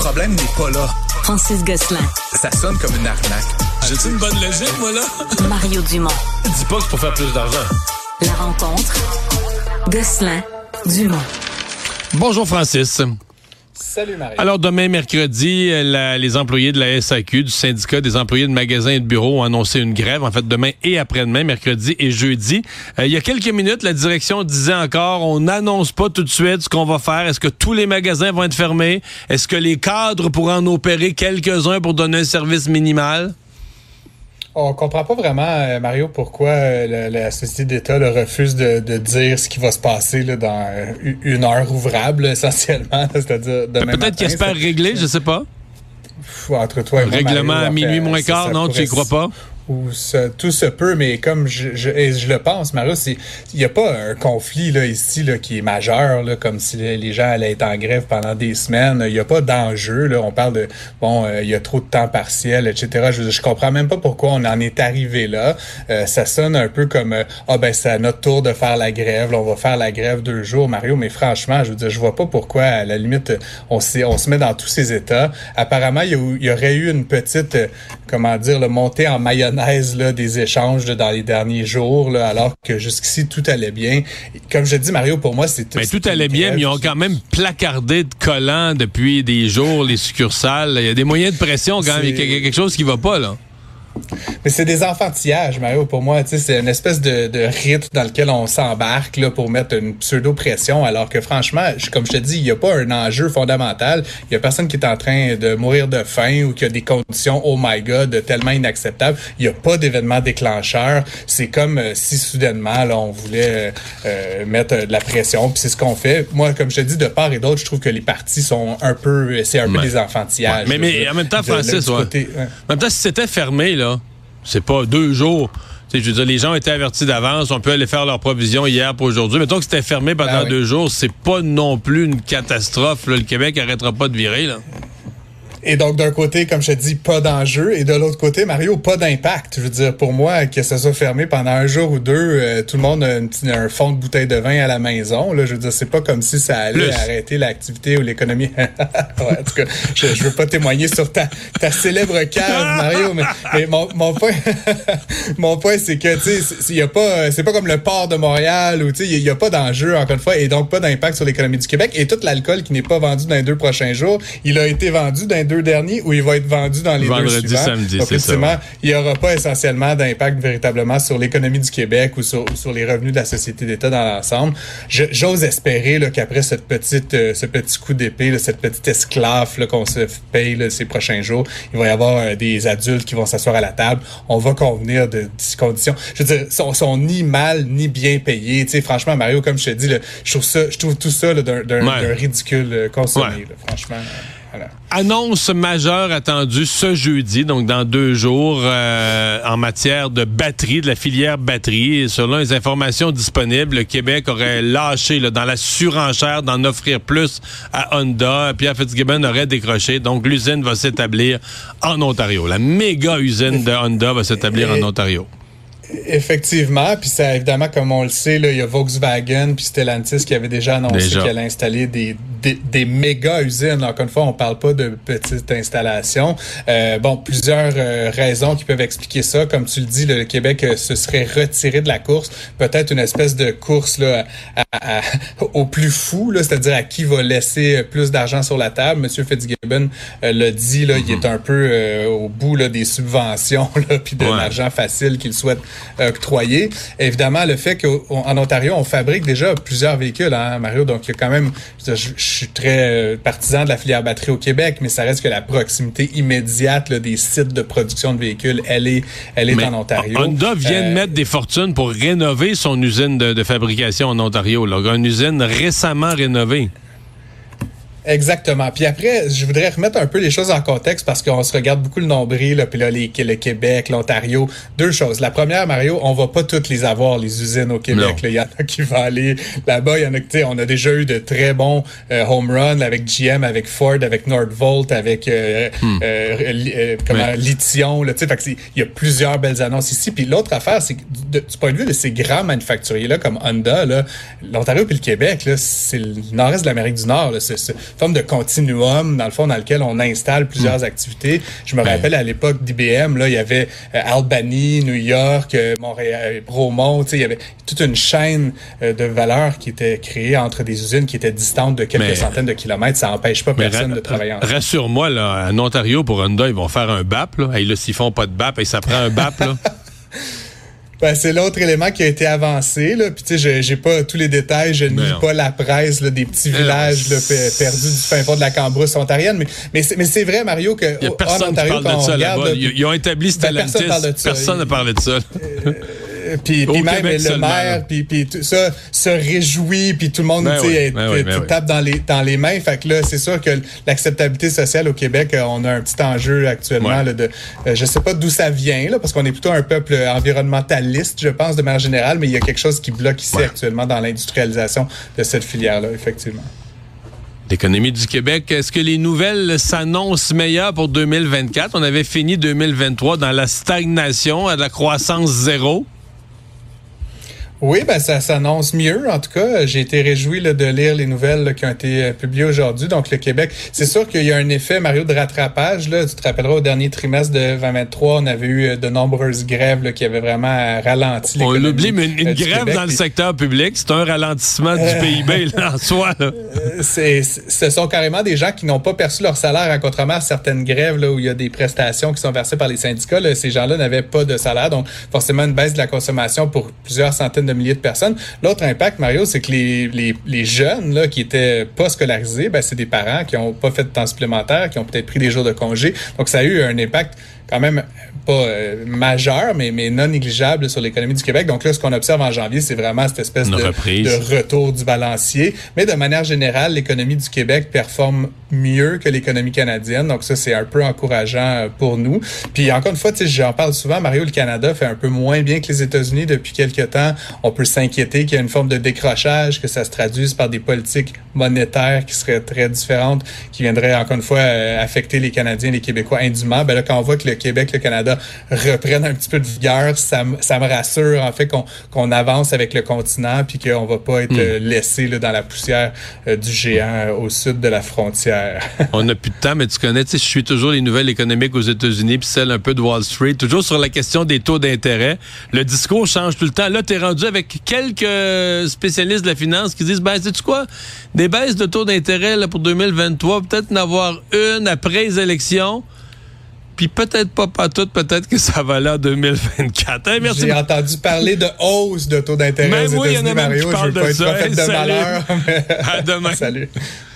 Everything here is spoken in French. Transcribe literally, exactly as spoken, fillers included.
problème n'est pas là. Francis Gosselin. Ça sonne comme une arnaque. J'ai-tu une bonne logique, moi, là? Mario Dumont. Dis pas que c'est pour faire plus d'argent. La rencontre. Gosselin. Dumont. Bonjour, Francis. Salut Marie. Alors demain, mercredi, la, les employés de la S A Q, du syndicat des employés de magasins et de bureaux ont annoncé une grève, en fait demain et après-demain, mercredi et jeudi. Euh, il y a quelques minutes, la direction disait encore, on n'annonce pas tout de suite ce qu'on va faire. Est-ce que tous les magasins vont être fermés? Est-ce que les cadres pourront en opérer quelques-uns pour donner un service minimal? On comprend pas vraiment, euh, Mario, pourquoi euh, la, la Société d'État là, refuse de, de dire ce qui va se passer là, dans euh, une heure ouvrable, essentiellement, c'est-à-dire demain Peut-être qu'ils espèrent régler, je sais pas. Pff, entre toi et moi, Règlement Mario, à minuit fait, moins ça, quart, ça non, tu y crois pas? Ou ça, tout se peut, mais comme je, je, et je le pense, Mario, il n'y a pas un conflit là, ici là, qui est majeur, là, comme si les gens allaient être en grève pendant des semaines. Il n'y a pas d'enjeu. Là. On parle de, bon, il euh, y a trop de temps partiel, et cetera. Je, je comprends même pas pourquoi on en est arrivé là. Euh, ça sonne un peu comme, ah euh, oh, ben c'est à notre tour de faire la grève. Là, on va faire la grève deux jours, Mario. Mais franchement, je veux dire, je vois pas pourquoi, à la limite, on, on se met dans tous ces états. Apparemment, il y, y aurait eu une petite, euh, comment dire, le montée en mayonnaise là, des échanges là, dans les derniers jours, là, alors que jusqu'ici, tout allait bien. Comme je dis, Mario, pour moi, c'est tout. Mais tout allait bien, mais ils ont quand même placardé de collants depuis des jours, les succursales. Il y a des moyens de pression quand même. Il y a quelque chose qui va pas, là. Mais c'est des enfantillages, Mario, pour moi. Tu sais, c'est une espèce de, de rite dans lequel on s'embarque là, pour mettre une pseudo-pression, alors que franchement, je, comme je te dis, il n'y a pas un enjeu fondamental. Il y a personne qui est en train de mourir de faim ou qui a des conditions, oh my God, tellement inacceptables. Il n'y a pas d'événement déclencheur. C'est comme euh, si soudainement, là, on voulait euh, mettre euh, de la pression, puis c'est ce qu'on fait. Moi, comme je te dis, de part et d'autre, je trouve que les partis sont un peu, c'est un ouais. peu des enfantillages. Ouais. Mais, mais là, en même temps, Francis, de, ouais. côté, ouais. En même temps, si c'était fermé, là, c'est pas deux jours. T'sais, je veux dire, les gens ont été avertis d'avance. On peut aller faire leurs provisions hier pour aujourd'hui. Mettons que c'était fermé pendant ben oui. deux jours. C'est pas non plus une catastrophe. Là. Le Québec arrêtera pas de virer, là. Et donc, d'un côté, comme je te dis, pas d'enjeu. Et de l'autre côté, Mario, pas d'impact. Je veux dire, pour moi, que ça soit fermé pendant un jour ou deux, euh, tout le monde a une petite, un fond de bouteille de vin à la maison. Là, je veux dire, c'est pas comme si ça allait Plus. arrêter l'activité ou l'économie. Ouais, en tout cas, je, je veux pas témoigner sur ta, ta célèbre cave, Mario, mais, mais mon, mon point, mon point, c'est que, tu sais, il y a pas, c'est pas comme le port de Montréal où, tu sais, il y, y a pas d'enjeu, encore une fois, et donc pas d'impact sur l'économie du Québec. Et tout l'alcool qui n'est pas vendu dans les deux prochains jours, il a été vendu dans les deux derniers où il va être vendu dans les Vendredi, deux suivants. samedi, donc, c'est ça. Ouais. Il n'y aura pas essentiellement d'impact véritablement sur l'économie du Québec ou sur, ou sur les revenus de la Société d'État dans l'ensemble. Je, j'ose espérer là, qu'après cette petite, euh, ce petit coup d'épée, là, cette petite esclave là, qu'on se paye là, ces prochains jours, il va y avoir euh, des adultes qui vont s'asseoir à la table. On va convenir de, de ces conditions. Je veux dire, sont, sont ni mal ni bien payés. Tu sais, franchement, Mario, comme je te dis, là, je trouve ça, je trouve tout ça là, d'un, d'un, ouais. d'un ridicule euh, consommé. Ouais. Là, franchement. Voilà. Annonce majeure attendue ce jeudi, donc dans deux jours, euh, en matière de batterie, de la filière batterie. Et selon les informations disponibles, le Québec aurait lâché là, dans la surenchère d'en offrir plus à Honda. Pierre Fitzgibbon aurait décroché. Donc l'usine va s'établir en Ontario. La méga usine de Honda va s'établir en Ontario. Effectivement, puis ça, évidemment, comme on le sait, là, il y a Volkswagen puis Stellantis qui avait déjà annoncé déjà. qu'elle allait installer des, des, des méga usines. Là, encore une fois, on parle pas de petites installations. Euh, bon, plusieurs euh, raisons qui peuvent expliquer ça. Comme tu le dis, le Québec euh, se serait retiré de la course. Peut-être une espèce de course là, à, à, à, au plus fou, là, c'est-à-dire à qui va laisser plus d'argent sur la table. Monsieur Fitzgibbon euh, l'a dit, là, mm-hmm. il est un peu euh, au bout là, des subventions là, puis de ouais. l'argent facile qu'il souhaite octroyé. Évidemment, le fait qu'en Ontario, on fabrique déjà plusieurs véhicules, hein, Mario, donc il y a quand même, je, je, je suis très partisan de la filière batterie au Québec, mais ça reste que la proximité immédiate là, des sites de production de véhicules, elle est, elle est en Ontario. Honda vient euh, de mettre des fortunes pour rénover son usine de, de fabrication en Ontario, là, une usine récemment rénovée. Exactement. Puis après, je voudrais remettre un peu les choses en contexte parce qu'on se regarde beaucoup le nombril, là, puis là, les, le Québec, l'Ontario. Deux choses. La première, Mario, on va pas toutes les avoir, les usines au Québec. Il y en a qui vont aller là-bas. Il y en a qui, on a déjà eu de très bons euh, home runs avec G M, avec Ford, avec Northvolt, avec euh, hmm. euh, euh, comment, ouais. Lithium. Là, fait que il y a plusieurs belles annonces ici. Puis l'autre affaire, c'est que de, du point de vue de ces grands manufacturiers-là, comme Honda, là, l'Ontario puis le Québec, là, c'est le nord-est de l'Amérique du Nord. Là, c'est, c'est, forme de continuum, dans le fond, dans lequel on installe plusieurs mmh. activités. Je me rappelle, à l'époque d'I B M, là, il y avait euh, Albany, New York, euh, Montréal, Bromont, tu sais, il y avait toute une chaîne euh, de valeur qui était créée entre des usines qui étaient distantes de quelques mais, centaines de kilomètres. Ça n'empêche pas personne ra- de travailler ensemble. Rassure-moi, là, en Ontario, pour Honda, ils vont faire un B A P, là. Hey, là, s'ils font pas de B A P, et ça prend un B A P, là. Ben, c'est l'autre élément qui a été avancé. Là. Puis tu sais, j'ai pas tous les détails, je ne lis pas la presse là, des petits villages là, p- perdus du fin fond de la Cambrousse ontarienne. Mais, mais, c'est, mais c'est vrai, Mario, que il y a personne en Ontario, qui parle de ça regarde, là-bas. Ils, ils ont établi Stellantis. Ben, personne n'a parlé de ça. Euh, Puis, puis même Québec le maire, puis, puis tout ça se réjouit, puis tout le monde ben oui, est, ben oui, ben tape oui. dans les dans les mains. Fait que là, c'est sûr que l'acceptabilité sociale au Québec, on a un petit enjeu actuellement. Ouais. Là, de, euh, je sais pas d'où ça vient, là, parce qu'on est plutôt un peuple environnementaliste, je pense, de manière générale, mais il y a quelque chose qui bloque ici ouais. actuellement dans l'industrialisation de cette filière-là, effectivement. L'économie du Québec, est-ce que les nouvelles s'annoncent meilleures pour deux mille vingt-quatre? On avait fini deux mille vingt-trois dans la stagnation, à la croissance zéro. Oui, ben ça s'annonce mieux. En tout cas, j'ai été réjoui là, de lire les nouvelles là, qui ont été euh, publiées aujourd'hui. Donc, le Québec, c'est sûr qu'il y a un effet, Mario, de rattrapage. Là. Tu te rappelleras, au dernier trimestre de vingt vingt-trois, on avait eu euh, de nombreuses grèves là, qui avaient vraiment euh, ralenti l'économie. On l'oublie, mais une, une euh, grève Québec, dans puis... le secteur public, c'est un ralentissement du euh... P I B là, en soi. Là. C'est, ce sont carrément des gens qui n'ont pas perçu leur salaire, à contrairement à certaines grèves là, où il y a des prestations qui sont versées par les syndicats. Là, ces gens-là n'avaient pas de salaire, donc forcément une baisse de la consommation pour plusieurs centaines de milliers de personnes. L'autre impact, Mario, c'est que les, les, les jeunes là, qui étaient pas scolarisés, ben, c'est des parents qui ont pas fait de temps supplémentaire, qui ont peut-être pris des jours de congé. Donc, ça a eu un impact quand même pas euh, majeur, mais, mais non négligeable sur l'économie du Québec. Donc là, ce qu'on observe en janvier, c'est vraiment cette espèce de, de retour du balancier. Mais de manière générale, l'économie du Québec performe mieux que l'économie canadienne. Donc ça, c'est un peu encourageant pour nous. Puis encore une fois, tu sais, j'en parle souvent, Mario, le Canada fait un peu moins bien que les États-Unis depuis quelques temps. On peut s'inquiéter qu'il y a une forme de décrochage, que ça se traduise par des politiques monétaires qui seraient très différentes, qui viendraient encore une fois euh, affecter les Canadiens et les Québécois indûment. Ben là, quand on voit que le Québec, le Canada reprennent un petit peu de vigueur, ça, ça me rassure en fait qu'on, qu'on avance avec le continent puis qu'on va pas être mm. laissé là, dans la poussière euh, du géant euh, au sud de la frontière. On n'a plus de temps, mais tu connais, tu sais, je suis toujours les nouvelles économiques aux États-Unis puis celles un peu de Wall Street, toujours sur la question des taux d'intérêt. Le discours change tout le temps. Là, tu es rendu avec quelques spécialistes de la finance qui disent, ben, sais-tu quoi, des baisses de taux d'intérêt là, pour deux mille vingt-trois, peut-être en avoir une après les élections. Puis peut-être pas pas toutes, peut-être que ça va là en deux mille vingt-quatre. Hein, merci. J'ai entendu parler de hausse de taux d'intérêt même aux oui, États-Unis, oui, Mario. Je veux pas être prophète de malheur. À demain. Salut.